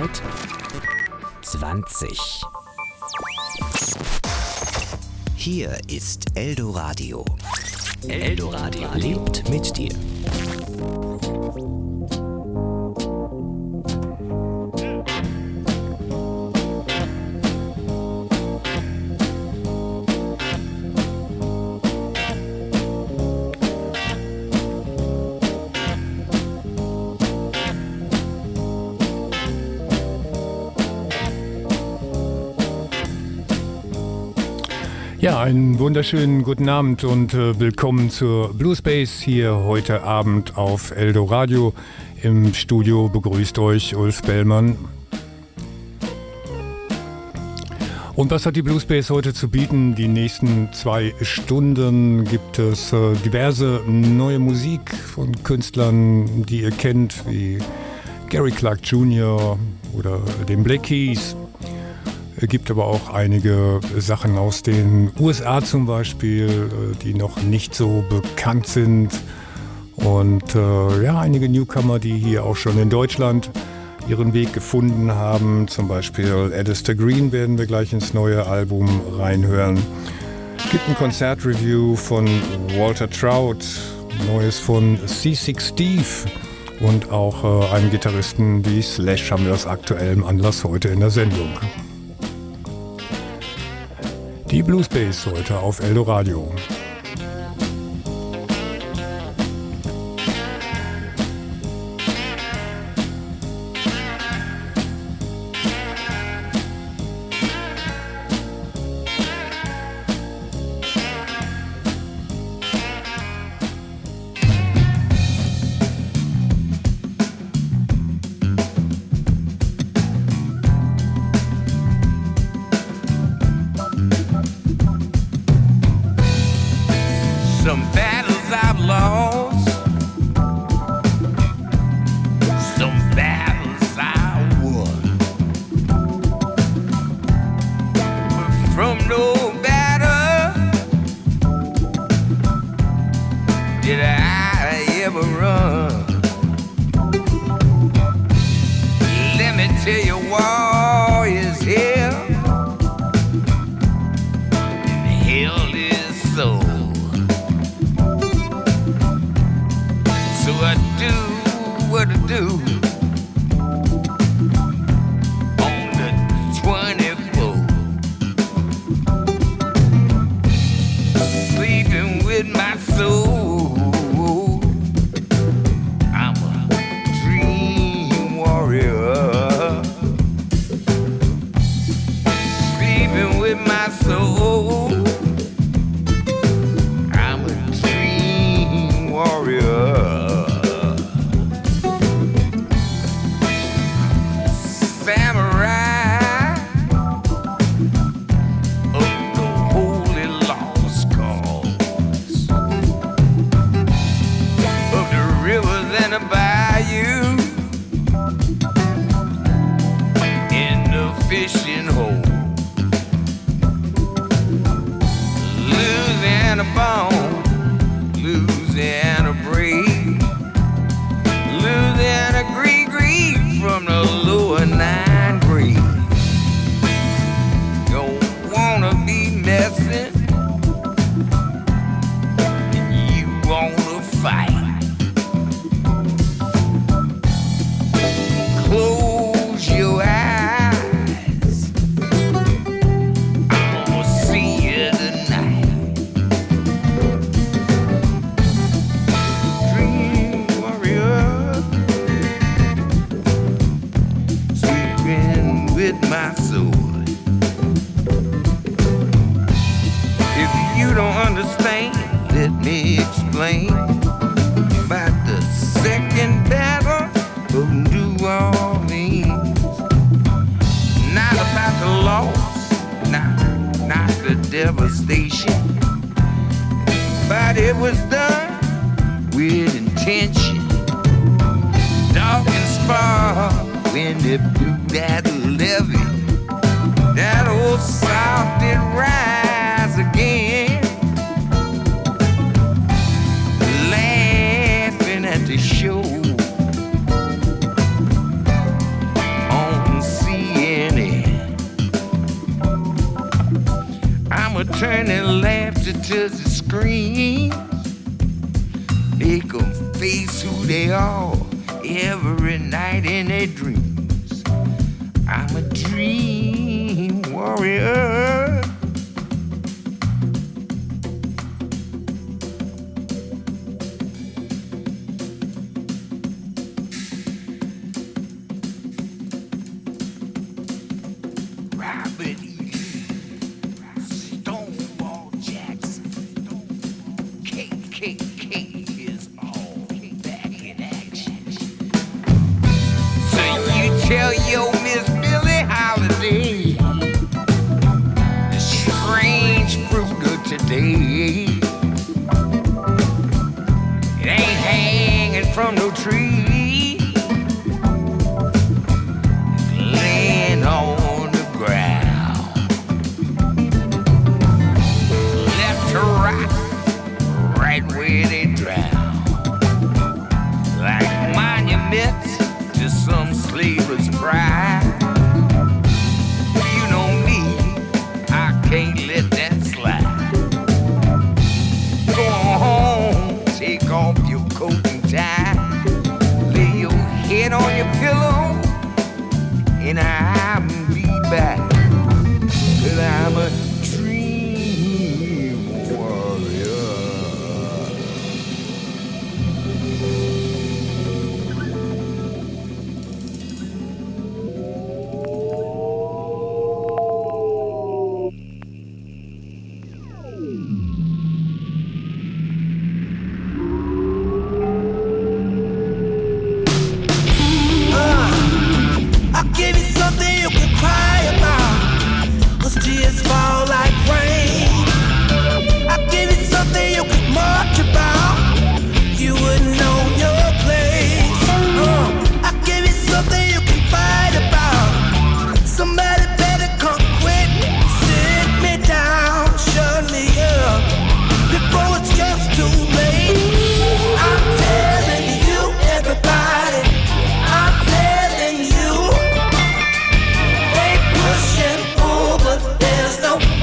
Zeit 20. Hier ist Eldoradio. Eldoradio lebt mit dir. Ja, einen wunderschönen guten Abend und willkommen zur Blue Space hier heute Abend auf Eldoradio. Im Studio begrüßt euch Ulf Bellmann. Und was hat die Blue Space heute zu bieten? Die nächsten 2 Stunden gibt es diverse neue Musik von Künstlern, die ihr kennt, wie Gary Clark Jr. oder den Black Keys. Es gibt aber auch einige Sachen aus den USA zum Beispiel, die noch nicht so bekannt sind. Und einige Newcomer, die hier auch schon in Deutschland ihren Weg gefunden haben. Zum Beispiel Alistair Green werden wir gleich ins neue Album reinhören. Es gibt ein Konzertreview von Walter Trout, Neues von C6 Steve und auch einen Gitarristen wie Slash haben wir aus aktuellem Anlass heute in der Sendung. Die Blue Space heute auf Eldoradio. Show on screams, make them face who they are every night in their dreams. I'm a dream warrior. Robert E. Stonewall Jackson, KKK is all back in action. So you tell your Miss Billie Holiday the strange fruit of today. It ain't hanging from no tree. It's laying on the ground. Left to right where they drown. Like monuments to some slaver's pride. You know me, I can't let that slide. Go on home, take off your coat and tie. Lay your head on your pillow, and I'll be back. 'Cause I'm a dream warrior. I'll give you something you can cry about. Those tears fall like rain. I'll give you something you can march about. You wouldn't know your place. I'll give you something you can fight about. Somebody better come quick, sit me down, shut me up before it's just too late. I'm telling you, everybody, I'm telling you. They push and pull, but there's no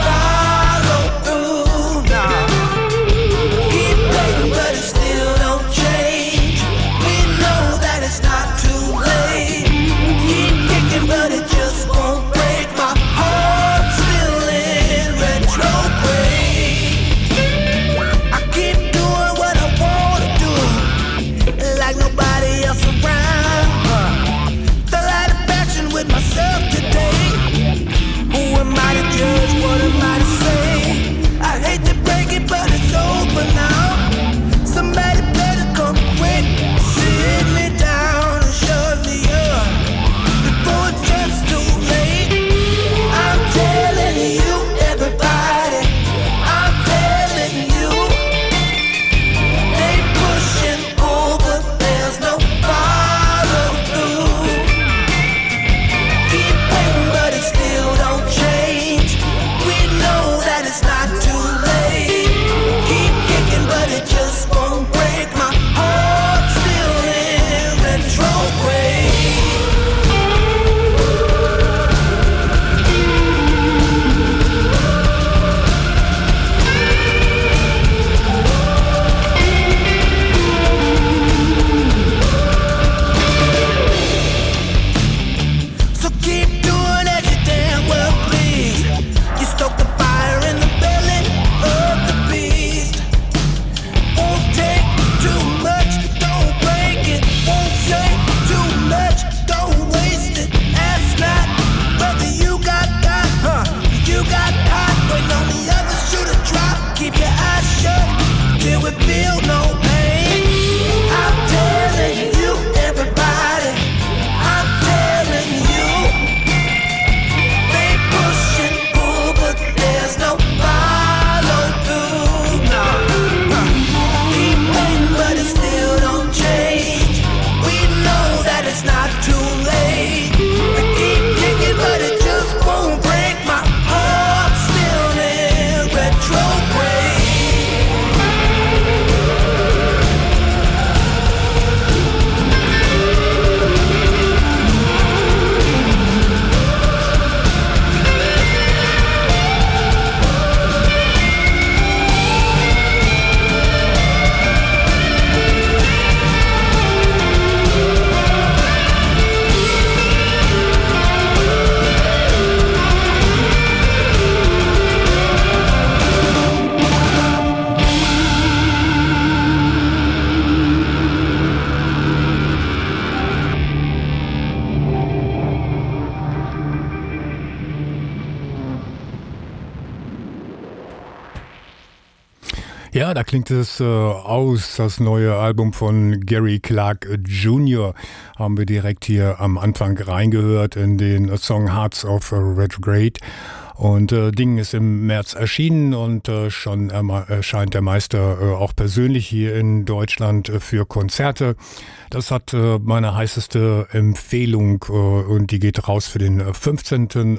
Ja, da klingt es aus, das neue Album von Gary Clark Jr. haben wir direkt hier am Anfang reingehört in den Song Hearts of Retrograde. Und Ding ist im März erschienen und schon erscheint der Meister auch persönlich hier in Deutschland für Konzerte. Das hat meine heißeste Empfehlung und die geht raus für den 15.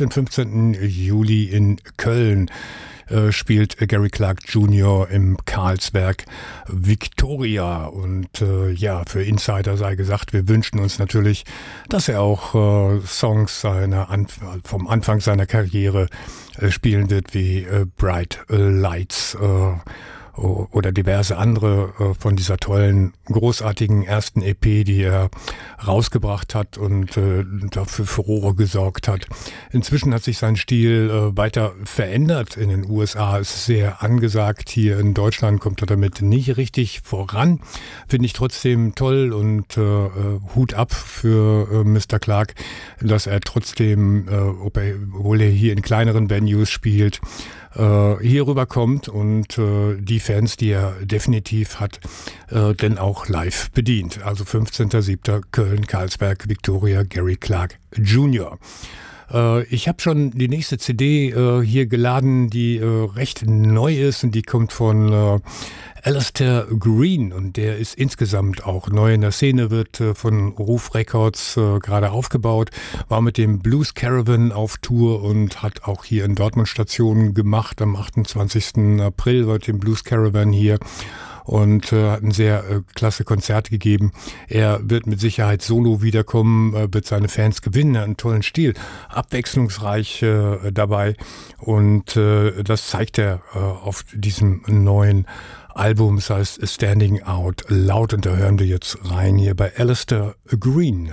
Juli in Köln. Spielt Gary Clark Jr. im Carlsberg Victoria. Und ja, für Insider sei gesagt, wir wünschen uns natürlich, dass er auch Songs vom Anfang seiner Karriere spielen wird, wie Bright Lights oder diverse andere von dieser tollen, großartigen ersten EP, die er rausgebracht hat und dafür Furore gesorgt hat. Inzwischen hat sich sein Stil weiter verändert. In den USA ist es sehr angesagt. Hier in Deutschland kommt er damit nicht richtig voran. Finde ich trotzdem toll und Hut ab für Mr. Clark, dass er trotzdem, obwohl er hier in kleineren Venues spielt, hier rüberkommt und die Fans, die er definitiv hat, denn auch live bedient. Also 15.07. Köln, Carlsberg, Victoria, Gary Clark Jr. Ich habe schon die nächste CD hier geladen, die recht neu ist und die kommt von Alistair Green und der ist insgesamt auch neu in der Szene, wird von Ruf Records gerade aufgebaut, war mit dem Blues Caravan auf Tour und hat auch hier in Dortmund Stationen gemacht. Am 28. April war dem Blues Caravan hier und hat ein sehr klasse Konzert gegeben. Er wird mit Sicherheit solo wiederkommen, wird seine Fans gewinnen, er hat einen tollen Stil, abwechslungsreich dabei und das zeigt er auf diesem neuen Album, das heißt Standing Out Loud und da hören wir jetzt rein hier bei Alistair Green.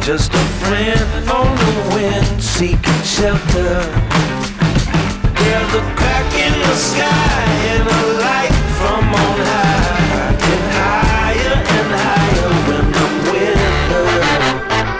just a friend on the wind seeking shelter. There's a crack in the sky and a light from on high, getting higher and higher when I'm with her.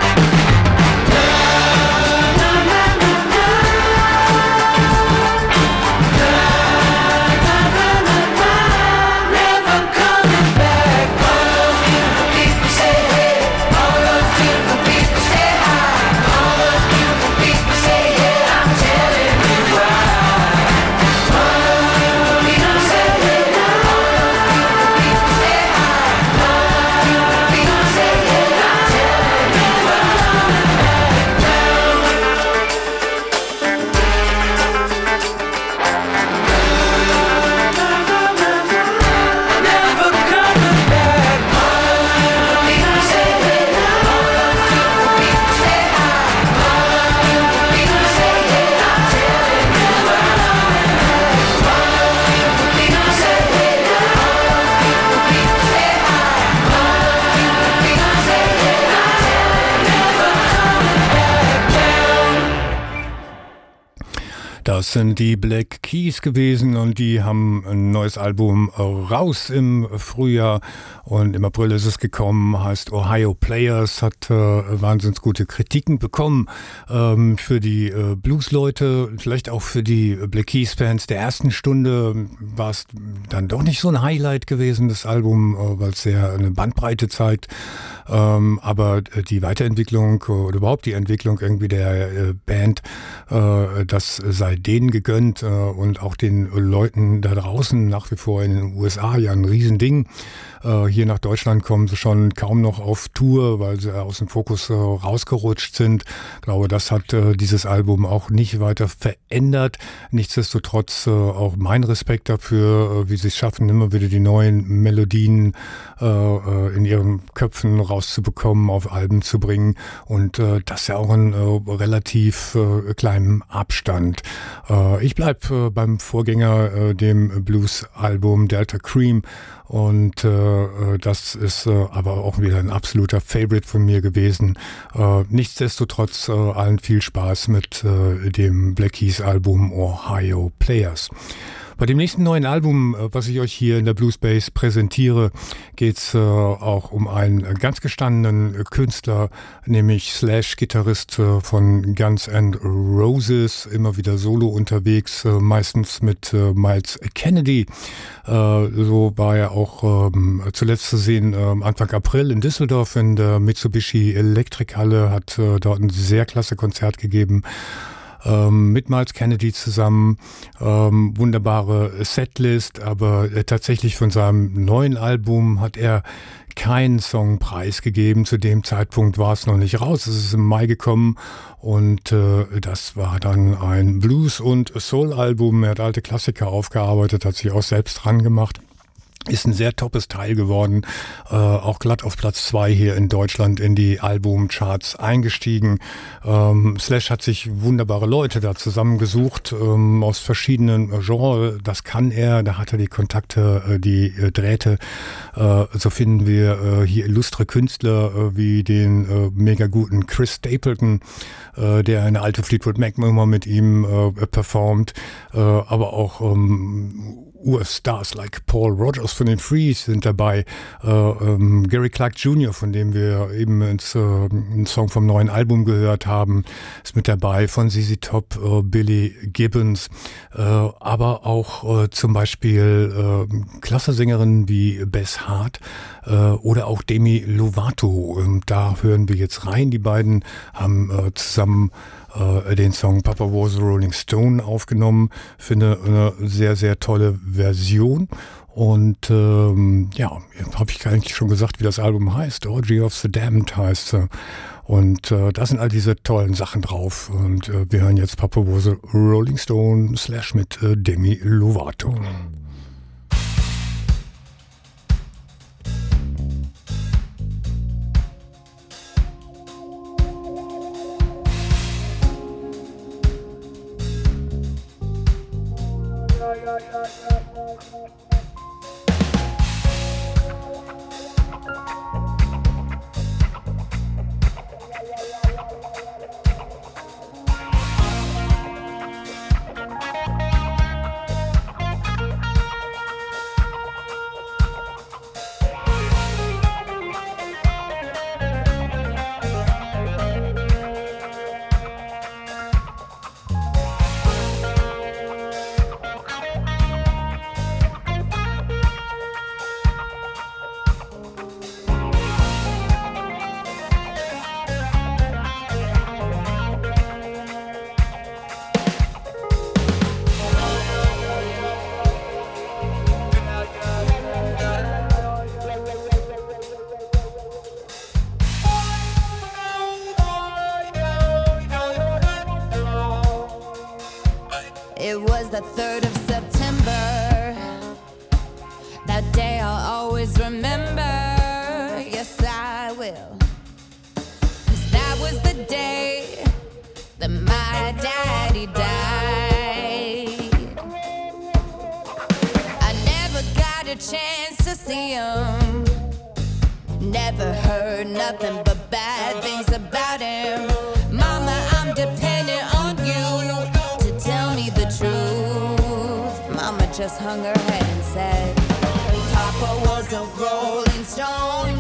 Das sind die Black Keys gewesen und die haben ein neues Album raus im Frühjahr und im April ist es gekommen, heißt Ohio Players, hat wahnsinnig gute Kritiken bekommen für die Blues-Leute, vielleicht auch für die Black Keys-Fans der ersten Stunde war es dann doch nicht so ein Highlight gewesen, das Album, weil es sehr eine Bandbreite zeigt, aber die Weiterentwicklung oder überhaupt die Entwicklung irgendwie der Band, das sei denen gegönnt und auch den Leuten da draußen nach wie vor in den USA ja ein Riesending. Hier nach Deutschland kommen sie schon kaum noch auf Tour, weil sie aus dem Fokus rausgerutscht sind. Ich glaube, das hat dieses Album auch nicht weiter verändert. Nichtsdestotrotz auch mein Respekt dafür, wie sie es schaffen, immer wieder die neuen Melodien in ihren Köpfen rauszubekommen, auf Alben zu bringen und das ja auch in relativ kleinem Abstand. Ich bleib beim Vorgänger, dem Blues-Album Delta Cream. Und das ist aber auch wieder ein absoluter Favorite von mir gewesen. Nichtsdestotrotz allen viel Spaß mit dem Black Keys Album Ohio Players. Bei dem nächsten neuen Album, was ich euch hier in der Blues Bass präsentiere, geht's auch um einen ganz gestandenen Künstler, nämlich Slash-Gitarrist von Guns N' Roses, immer wieder solo unterwegs, meistens mit Myles Kennedy. So war er auch zuletzt zu sehen Anfang April in Düsseldorf in der Mitsubishi Elektrikhalle, hat dort ein sehr klasse Konzert gegeben. Mit Myles Kennedy zusammen, wunderbare Setlist, aber tatsächlich von seinem neuen Album hat er keinen Song preisgegeben. Zu dem Zeitpunkt war es noch nicht raus. Es ist im Mai gekommen und das war dann ein Blues- und Soul-Album. Er hat alte Klassiker aufgearbeitet, hat sich auch selbst dran gemacht. Ist ein sehr toppes Teil geworden, auch glatt auf Platz 2 hier in Deutschland in die Albumcharts eingestiegen. Slash hat sich wunderbare Leute da zusammengesucht, aus verschiedenen Genres. Das kann er, da hat er die Kontakte, die Drähte. So finden wir hier illustre Künstler wie den mega guten Chris Stapleton, der eine alte Fleetwood Mac Nummer mit ihm performt, aber auch US-Stars like Paul Rogers von den Frees sind dabei, Gary Clark Jr., von dem wir eben einen Song vom neuen Album gehört haben, ist mit dabei, von ZZ Top, Billy Gibbons, aber auch zum Beispiel klasse Sängerinnen wie Bess Hart oder auch Demi Lovato. Da hören wir jetzt rein. Die beiden haben zusammen den Song Papa Was a Rolling Stone aufgenommen. Finde eine sehr, sehr tolle Version. Und ja, habe ich eigentlich schon gesagt, wie das Album heißt. Orgy of the Damned heißt es. Und da sind all diese tollen Sachen drauf. Und wir hören jetzt Papa Was a Rolling Stone / mit Demi Lovato. It was the 3rd of September. That day I'll always remember. Yes, I will. 'Cause that was the day that my daddy died. I never got a chance to see him. Never heard nothing but bad things about him. Mama, I'm dependent on you to tell me the truth. Mama just hung her head and said, Papa was a rolling stone.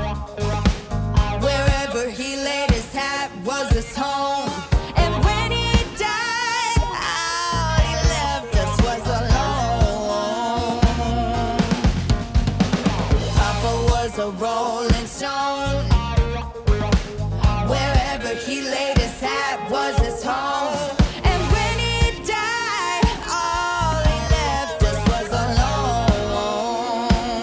Wherever he laid his hat was his home. And when he died, all he left us was alone. Papa was a rolling stone. Wherever he laid his hat was his home. And when he died, all he left us was alone.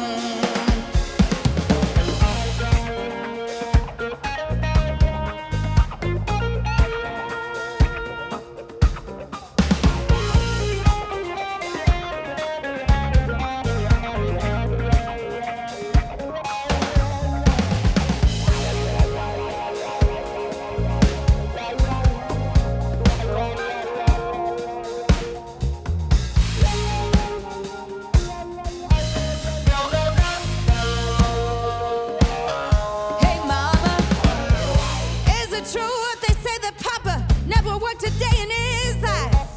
Hey mama, is it true what they say that Papa never worked a day in his life?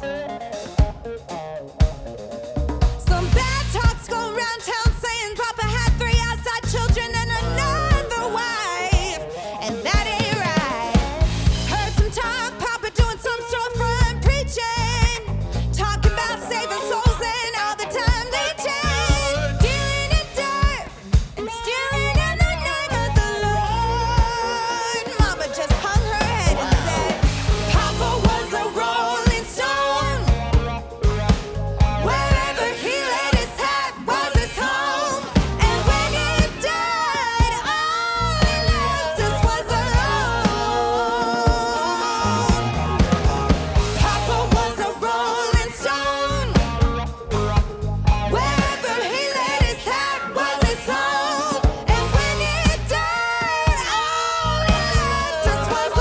Some bad talks go around town saying Papa had 3 outside children and another wife, and that ain't right. Heard some talk, Papa doing some storefront preaching, talking about saving souls and all the time leeching, dealing in dirt and stealing in the name of the Lord. Mama just hung her head and said, Papa was a rolling stone. Wherever he laid his hat was his home. And when he died, all he left us was alone. Papa was a rolling stone. Wherever he laid his hat was his home. And when he died, all he left us was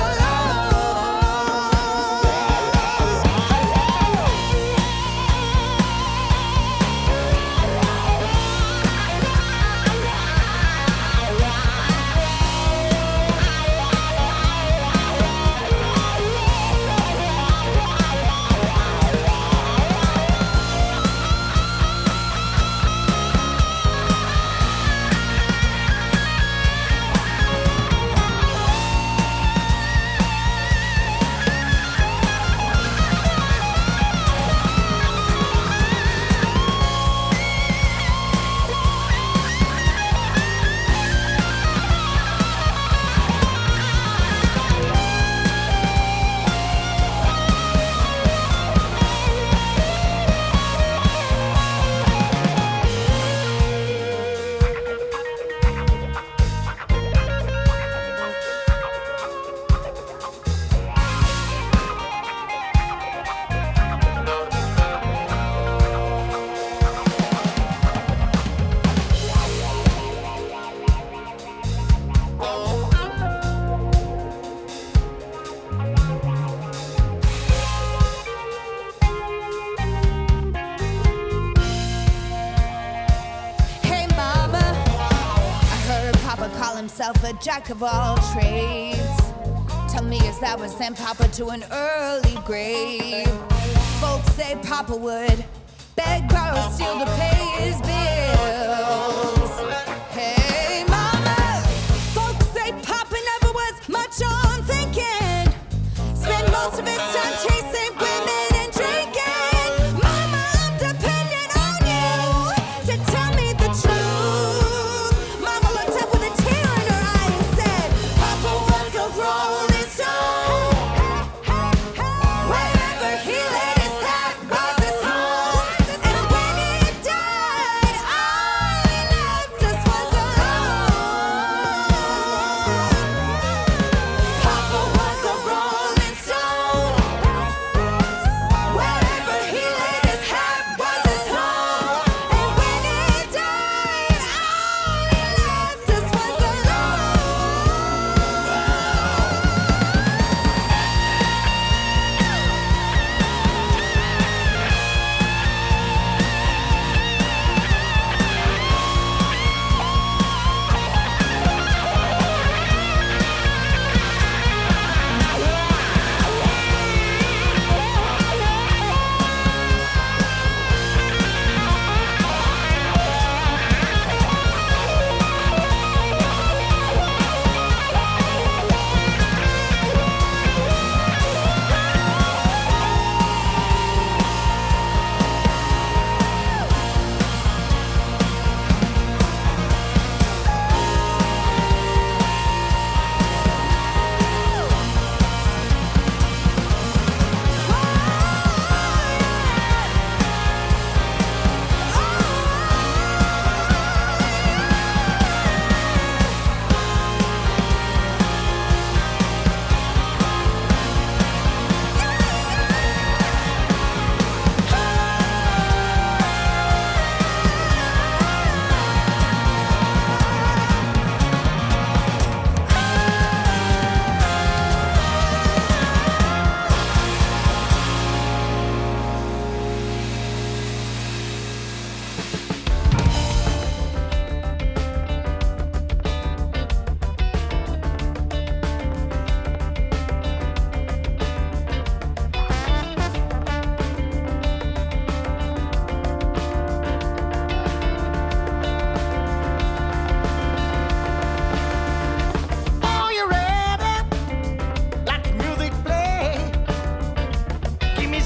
Hey mama, I heard Papa call himself a jack of all trades. Tell me, is that what sent Papa to an early grave? Folks say Papa would beg, borrow, steal to pay his bills. Hey mama, folks say Papa never was much on thinking. Spent most of his time chasing women and drinking. Mama, I'm dependent on you to tell me the truth. Mama looked up with a tear in her eye and said, Papa was a rolling stone. Wherever he laid his hat was his home. And when he died, all he left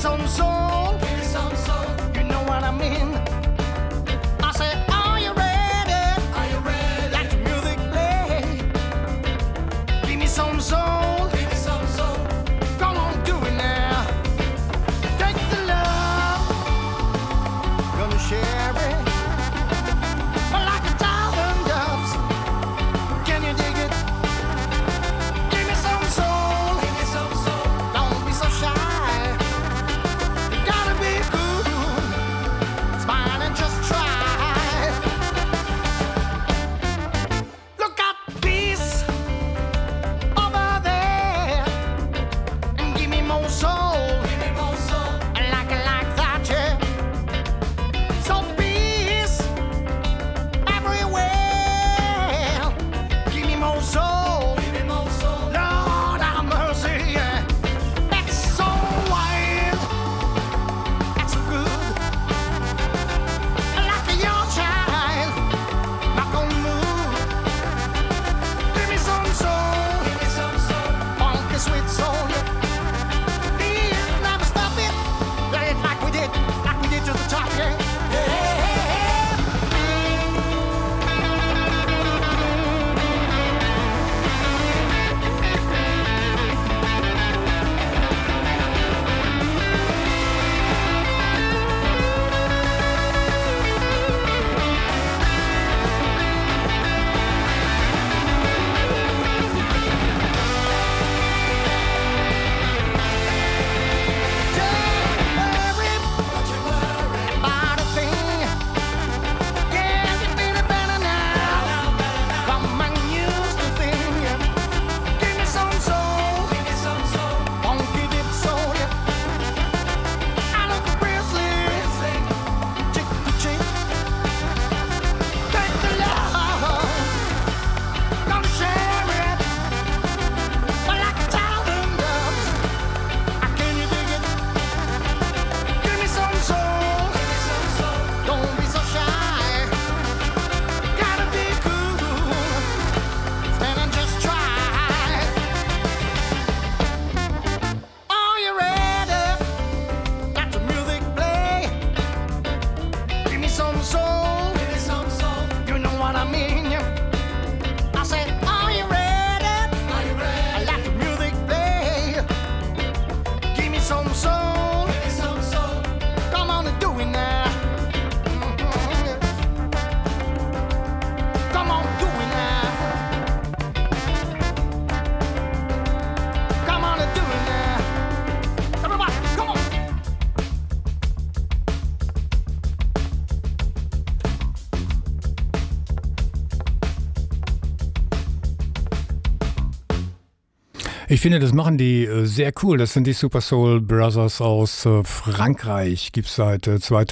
some soul. Give me some soul. You know what I mean? I say, are you ready? Are you ready? Let the music play. Give me some soul. Give me some soul. Come on, do it now. Take the love. Gonna share it. Like a thousand doves. Can you dig it? Give me some soul. Give me some soul. Don't be so shy. You gotta be good. Smile and just try. Look at peace over there. And give me more soul. Give me more soul. Like that, yeah. So peace everywhere. Give me more soul. Give me more soul. Lord have mercy, yeah. That's so wild. That's so good. Like a young child. Not gonna move. Give me some soul. Give me some soul. Funky sweet soul, yeah. Please never stop it. Play it like we did to the top, yeah. Ich finde, das machen die sehr cool. Das sind die Super Soul Brothers aus Frankreich. Gibt's seit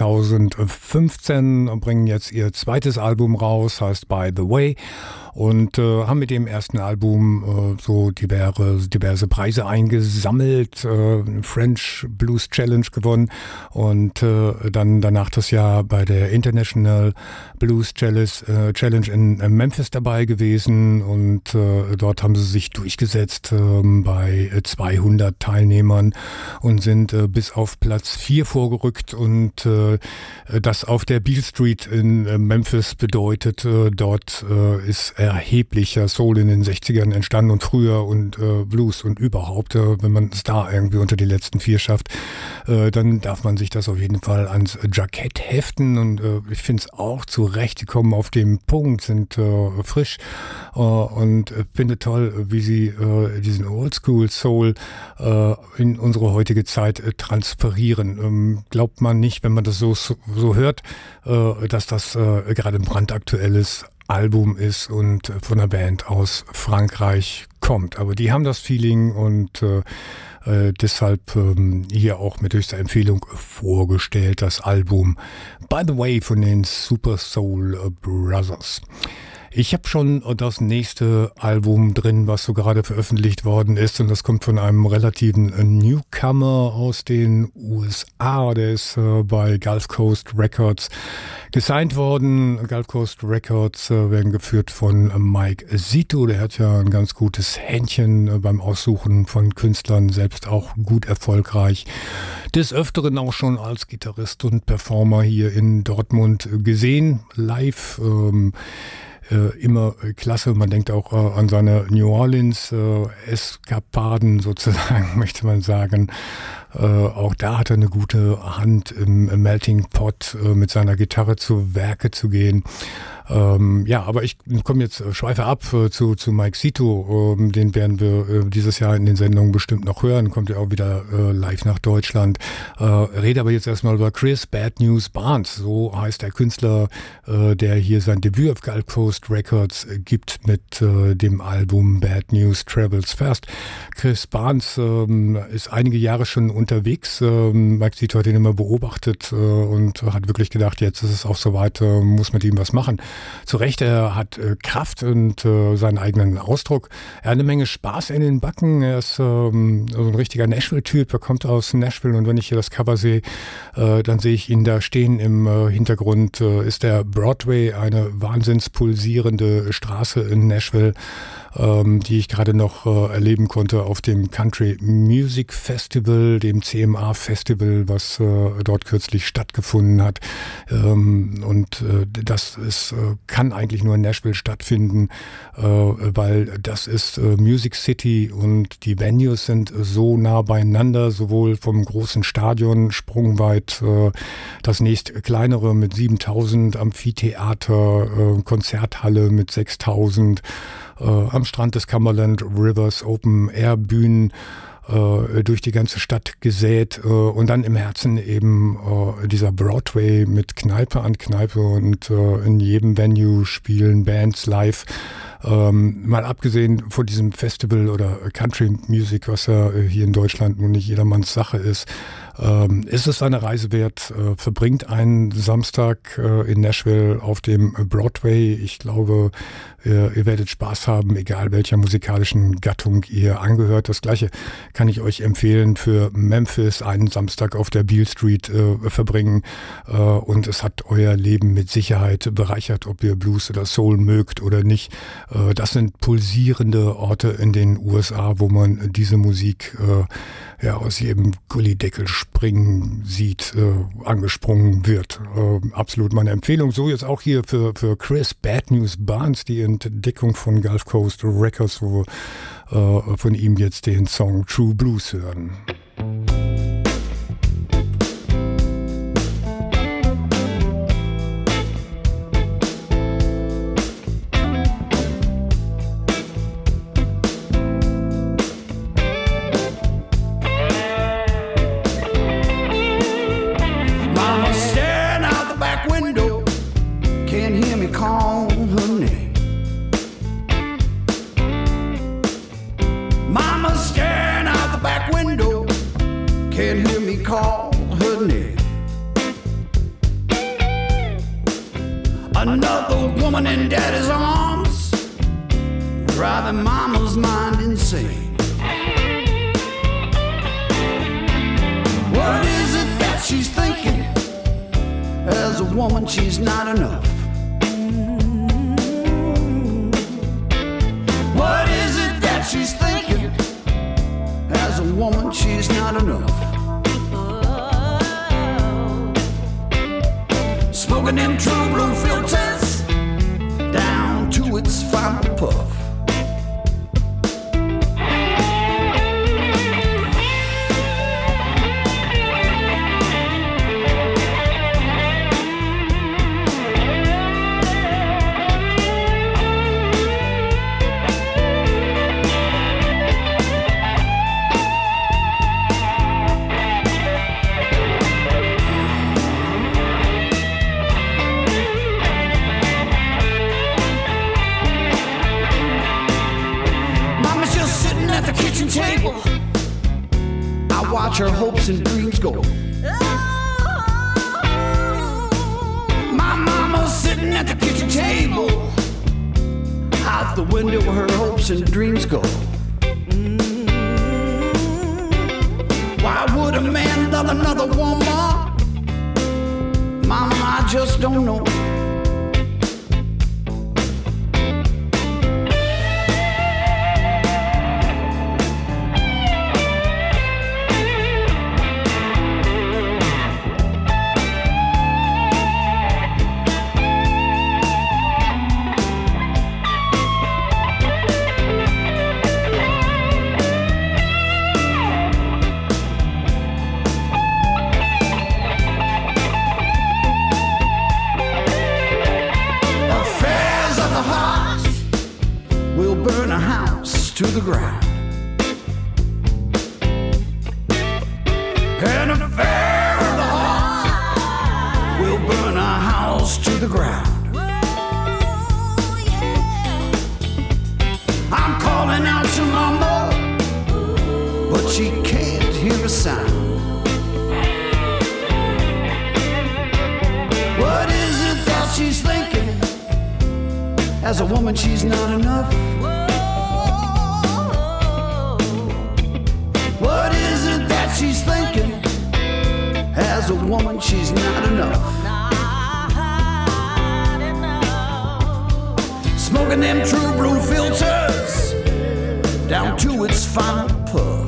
2015 und bringen jetzt ihr zweites Album raus, heißt By the Way. Und haben mit dem ersten Album so diverse Preise eingesammelt, French Blues Challenge gewonnen und dann danach das Jahr bei der International Blues Challenge in Memphis dabei gewesen und dort haben sie sich durchgesetzt bei 200 Teilnehmern und sind bis auf Platz 4 vorgerückt und das auf der Beale Street in Memphis bedeutet, dort ist erheblicher Soul in den 60ern entstanden und früher und Blues und überhaupt, wenn man es da irgendwie unter die letzten 4 schafft, dann darf man sich das auf jeden Fall ans Jackett heften und ich finde es auch zurecht, die kommen auf den Punkt, sind frisch und finde toll, wie sie diesen Oldschool Soul in unsere heutige Zeit transferieren. Glaubt man nicht, wenn man das so hört, dass das gerade ein brandaktuelles Album ist und von einer Band aus Frankreich kommt. Aber die haben das Feeling und deshalb hier auch mit höchster Empfehlung vorgestellt, das Album By the Way von den Super Soul Brothers. Ich habe schon das nächste Album drin, was so gerade veröffentlicht worden ist und das kommt von einem relativen Newcomer aus den USA. Der ist bei Gulf Coast Records gesigned worden. Gulf Coast Records werden geführt von Mike Zito. Der hat ja ein ganz gutes Händchen beim Aussuchen von Künstlern, selbst auch gut erfolgreich. des Öfteren auch schon als Gitarrist und Performer hier in Dortmund gesehen, live. Immer klasse. Man denkt auch an seine New Orleans Eskapaden sozusagen, möchte man sagen. Auch da hat er eine gute Hand im Melting Pot mit seiner Gitarre zu Werke zu gehen. Ja, aber ich komme jetzt, schweife ab zu Mike Zito. Den werden wir dieses Jahr in den Sendungen bestimmt noch hören. Kommt ja auch wieder live nach Deutschland. Rede aber jetzt erstmal über Chris Bad News Barnes. So heißt der Künstler, der hier sein Debüt auf Gulf Coast Records gibt mit dem Album Bad News Travels Fast. Chris Barnes ist einige Jahre schon unterwegs. Mike Zito hat ihn immer beobachtet und hat wirklich gedacht, jetzt ist es auch soweit, muss mit ihm was machen. Zu Recht, er hat Kraft und seinen eigenen Ausdruck. Er hat eine Menge Spaß in den Backen. Er ist so ein richtiger Nashville-Typ. Er kommt aus Nashville und wenn ich hier das Cover sehe, dann sehe ich ihn da stehen. Im Hintergrund ist der Broadway, eine wahnsinnspulsierende Straße in Nashville, die ich gerade noch erleben konnte auf dem Country Music Festival, dem CMA Festival, was dort kürzlich stattgefunden hat. Und das ist, kann eigentlich nur in Nashville stattfinden, weil das ist Music City und die Venues sind so nah beieinander, sowohl vom großen Stadion sprungweit, das nächst kleinere mit 7.000, Amphitheater, Konzerthalle mit 6.000, am Strand des Cumberland Rivers, Open-Air-Bühnen durch die ganze Stadt gesät und dann im Herzen eben dieser Broadway mit Kneipe an Kneipe und in jedem Venue spielen Bands live. Mal abgesehen von diesem Festival oder Country Music, was ja hier in Deutschland nun nicht jedermanns Sache ist es eine Reise wert. Verbringt einen Samstag in Nashville auf dem Broadway. Ich glaube, ihr werdet Spaß haben, egal welcher musikalischen Gattung ihr angehört. Das Gleiche kann ich euch empfehlen für Memphis, einen Samstag auf der Beale Street verbringen. Und es hat euer Leben mit Sicherheit bereichert, ob ihr Blues oder Soul mögt oder nicht. Das sind pulsierende Orte in den USA, wo man diese Musik aus jedem Gullideckel springen sieht, angesprungen wird. Absolut meine Empfehlung. So jetzt auch hier für Chris Bad News Barnes, die Entdeckung von Gulf Coast Records, wo wir von ihm jetzt den Song True Blues hören. Another woman in daddy's arms, driving mama's mind insane. What is it that she's thinking? As a woman, she's not enough. What is it that she's thinking? As a woman, she's not enough. Smoking them true blue filters down to its final puff. Table, I watch her hopes and dreams go. My mama's sitting at the kitchen table, out the window her hopes and dreams go. Why would a man love another woman? Mama, I just don't know. the ground. An affair of the heart will burn our house to the ground. I'm calling out to my mother, but she can't hear a sound. What is it that she's thinking? As a woman, she's not enough. What is it that she's thinking? As a woman, she's not enough. Smoking them True Blue filters down to its final puff.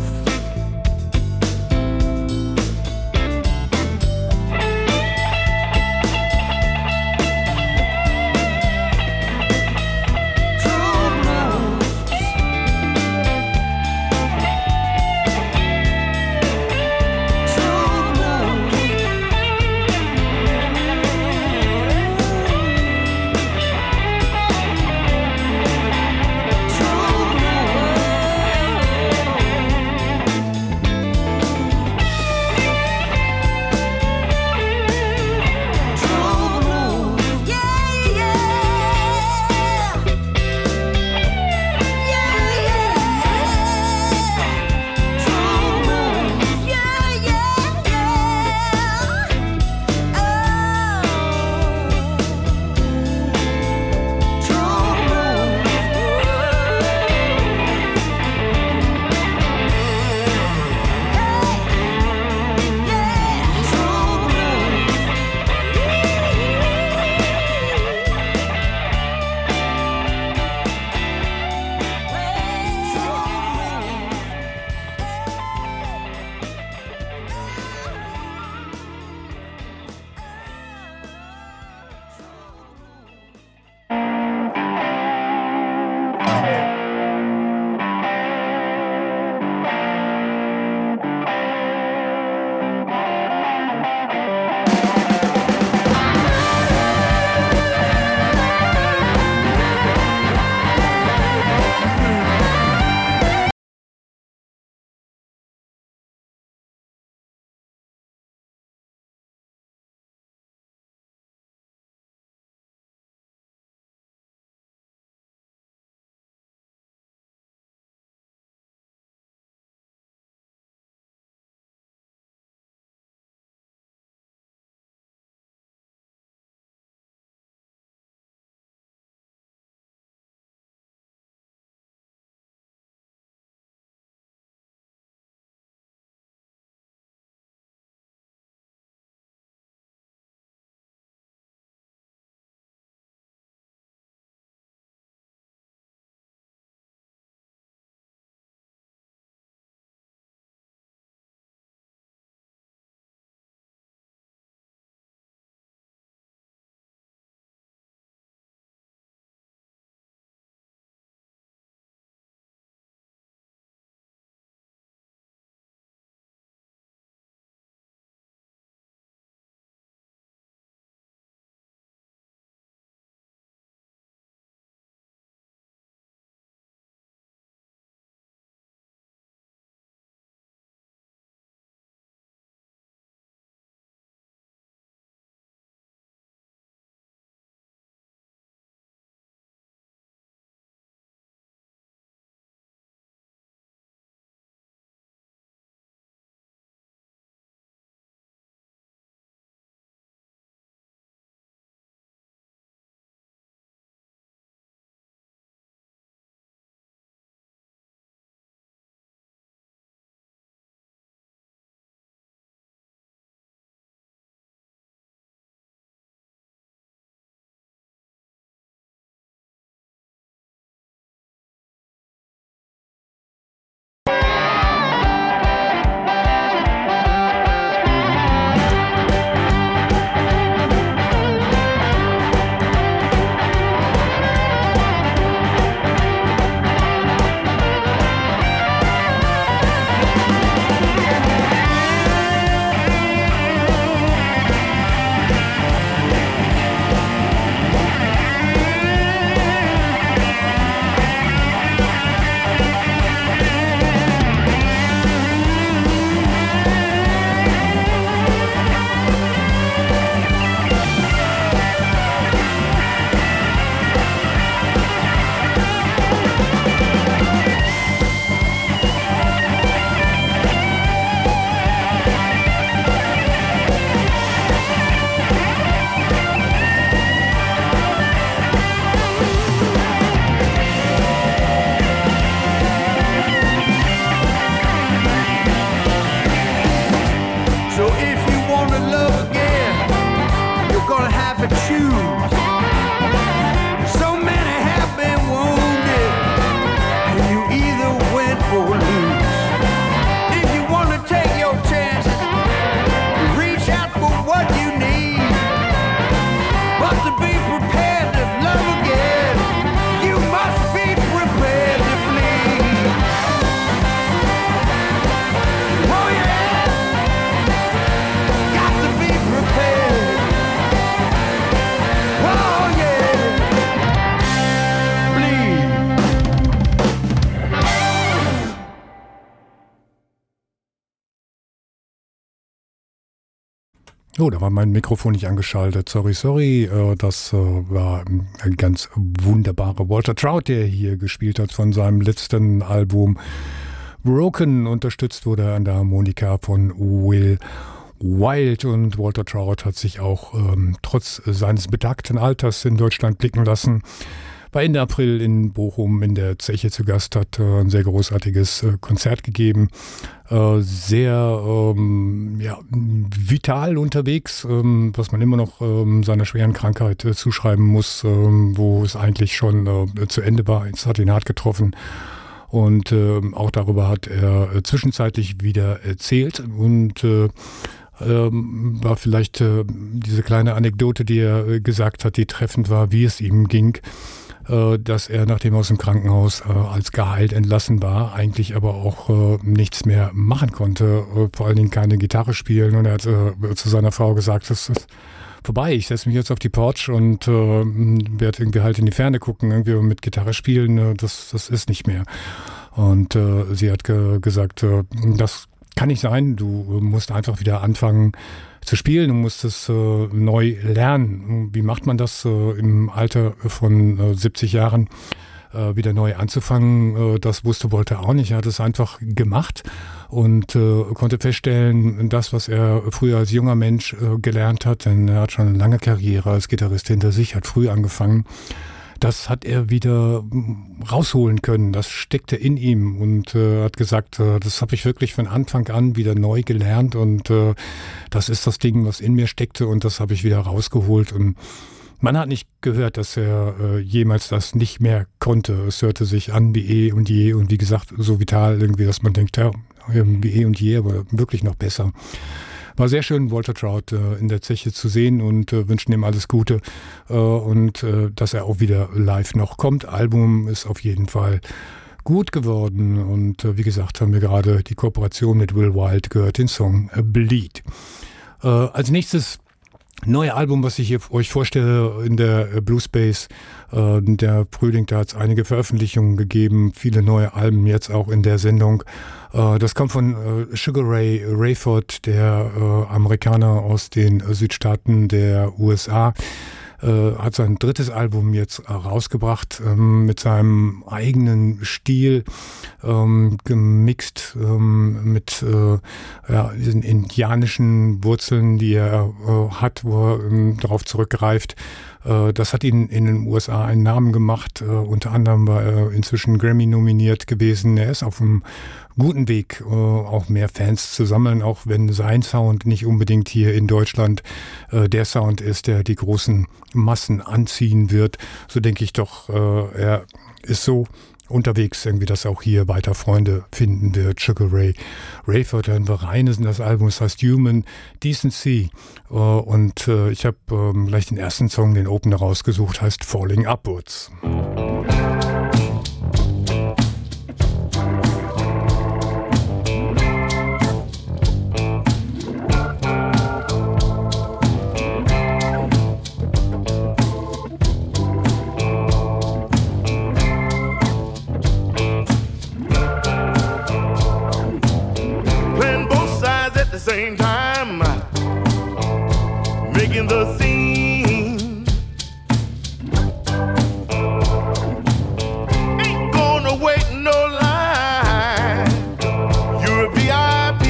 So if you want to love again, you're gonna have to choose. So many have been wounded, and you either win or lose. If you want to take your chances, reach out for what you need. But to be prepared to love again, you must be prepared to flee. Oh yeah, got to be prepared. Oh yeah, bleed. Oh, da war mein Mikrofon nicht angeschaltet. Sorry. Das war ein ganz wunderbarer Walter Trout, der hier gespielt hat von seinem letzten Album Broken. Unterstützt wurde er an der Harmonika von Will Wild. Und Walter Trout hat sich auch trotz seines betagten Alters in Deutschland blicken lassen. War Ende April in Bochum in der Zeche zu Gast, hat ein sehr großartiges Konzert gegeben. Sehr vital unterwegs, was man immer noch seiner schweren Krankheit zuschreiben muss, wo es eigentlich schon zu Ende war. Es hat ihn hart getroffen. Und auch darüber hat er zwischenzeitlich wieder erzählt. Und war vielleicht diese kleine Anekdote, die er gesagt hat, die treffend war, wie es ihm ging. Dass er, nachdem er aus dem Krankenhaus als geheilt entlassen war, eigentlich aber auch nichts mehr machen konnte, vor allen Dingen keine Gitarre spielen. Und er hat zu seiner Frau gesagt, das ist vorbei, ich setze mich jetzt auf die Porch und werde irgendwie halt in die Ferne gucken, irgendwie mit Gitarre spielen, das ist nicht mehr. Und sie hat gesagt, das kann nicht sein, du musst einfach wieder anfangen zu spielen, du musst es neu lernen. Wie macht man das im Alter von 70 Jahren wieder neu anzufangen? Das wusste Walter auch nicht. Er hat es einfach gemacht und konnte feststellen, das, was er früher als junger Mensch gelernt hat, denn er hat schon eine lange Karriere als Gitarrist hinter sich, hat früh angefangen. Das hat er wieder rausholen können, das steckte in ihm und hat gesagt, das habe ich wirklich von Anfang an wieder neu gelernt und das ist das Ding, was in mir steckte und das habe ich wieder rausgeholt und man hat nicht gehört, dass er jemals das nicht mehr konnte. Es hörte sich an wie eh und je und wie gesagt so vital irgendwie, dass man denkt, ja, wie eh und je, aber wirklich noch besser. War sehr schön, Walter Trout in der Zeche zu sehen und wünschen ihm alles Gute und dass er auch wieder live noch kommt. Album ist auf jeden Fall gut geworden und wie gesagt haben wir gerade die Kooperation mit Will Wild gehört, den Song Bleed. Als nächstes neue Album, was ich hier euch vorstelle in der Blue Space. Der Frühling, da hat es einige Veröffentlichungen gegeben, viele neue Alben jetzt auch in der Sendung. Das kommt von Sugar Ray Rayford, der Amerikaner aus den Südstaaten der USA. Hat sein drittes Album jetzt rausgebracht mit seinem eigenen Stil, gemixt mit diesen indianischen Wurzeln, die er hat, wo er darauf zurückgreift. Das hat ihn in den USA einen Namen gemacht. Unter anderem war er inzwischen Grammy nominiert gewesen. Er ist auf einem guten Weg, auch mehr Fans zu sammeln, auch wenn sein Sound nicht unbedingt hier in Deutschland der Sound ist, der die großen Massen anziehen wird. So denke ich doch, er ist so unterwegs, irgendwie, dass auch hier weiter Freunde finden wird. Sugar Ray Rayford, hören wir rein. Das Album heißt Human Decency. Und ich habe gleich den ersten Song, den Opener rausgesucht, heißt Falling Upwards. Same time, making the scene. Ain't gonna wait no line. You're a VIP.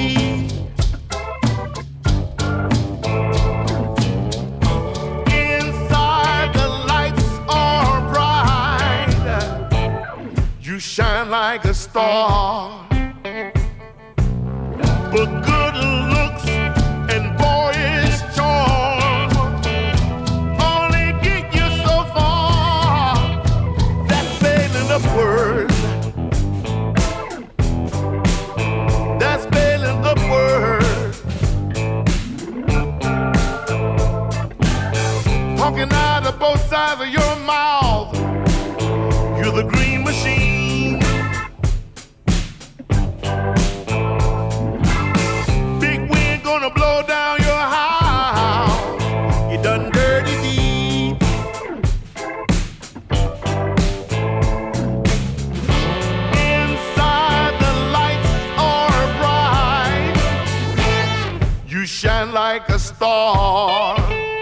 Inside the lights are bright. You shine like a star. But good looks both sides of your mouth. You're the green machine. Big wind gonna blow down your house. You done dirty deed. Inside the lights are bright. You shine like a star.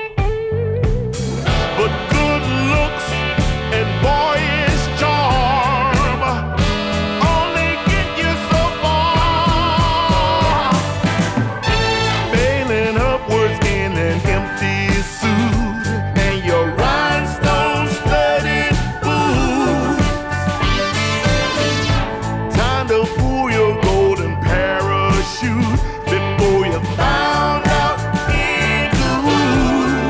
But good looks and boyish charm only get you so far. Failing upwards in an empty suit and your rhinestone-studded boots. Time to pull your golden parachute before you found out it could.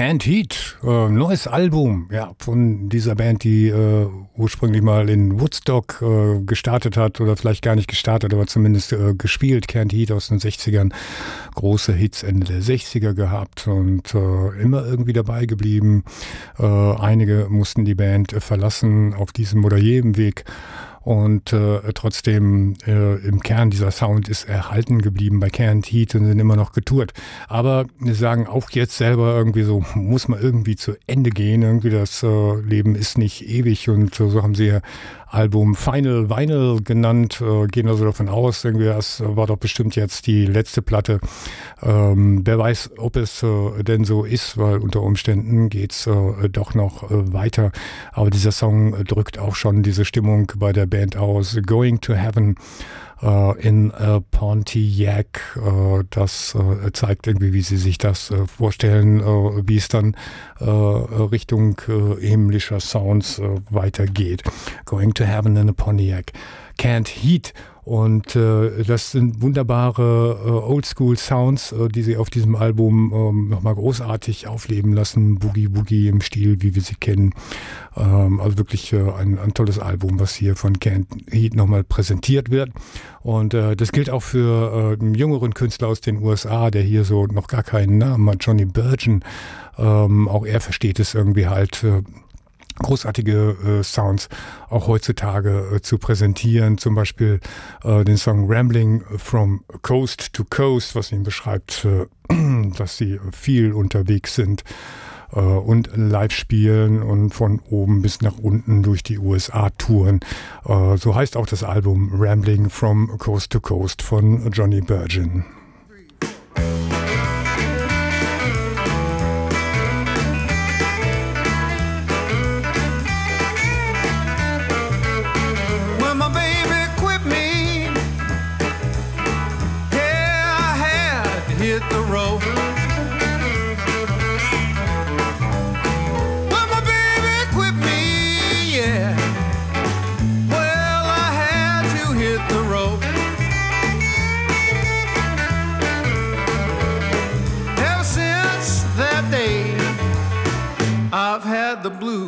Canned Heat, neues Album, ja, von dieser Band, die ursprünglich mal in Woodstock gestartet hat oder vielleicht gar nicht gestartet, aber zumindest gespielt. Canned Heat aus den 60ern, große Hits Ende der 60er gehabt und immer irgendwie dabei geblieben. Einige mussten die Band verlassen auf diesem oder jenem Weg. Und trotzdem im Kern dieser Sound ist erhalten geblieben bei Canned Heat und sind immer noch getourt. Aber wir sagen auch jetzt selber irgendwie so, muss man irgendwie zu Ende gehen. Irgendwie das Leben ist nicht ewig und so haben sie ihr Album Final Vinyl genannt, gehen also davon aus, irgendwie das war doch bestimmt jetzt die letzte Platte. Wer weiß, ob es denn so ist, weil unter Umständen geht's doch noch weiter. Aber dieser Song drückt auch schon diese Stimmung bei der Band aus. Going to Heaven in Pontiac, das zeigt irgendwie, wie sie sich das vorstellen, wie es dann Richtung himmlischer Sounds weitergeht. Going to Heaven in a Pontiac. Canned Heat. Und das sind wunderbare Oldschool-Sounds, die sie auf diesem Album nochmal großartig aufleben lassen. Boogie-Woogie im Stil, wie wir sie kennen. Also wirklich ein tolles Album, was hier von Canned Heat nochmal präsentiert wird. Und das gilt auch für einen jüngeren Künstler aus den USA, der hier so noch gar keinen Namen hat, Johnny Burgess. Auch er versteht es irgendwie halt, großartige Sounds auch heutzutage zu präsentieren. Zum Beispiel den Song Rambling from Coast to Coast, was ihn beschreibt, dass sie viel unterwegs sind und live spielen und von oben bis nach unten durch die USA touren. So heißt auch das Album Rambling from Coast to Coast von Johnny Burgess.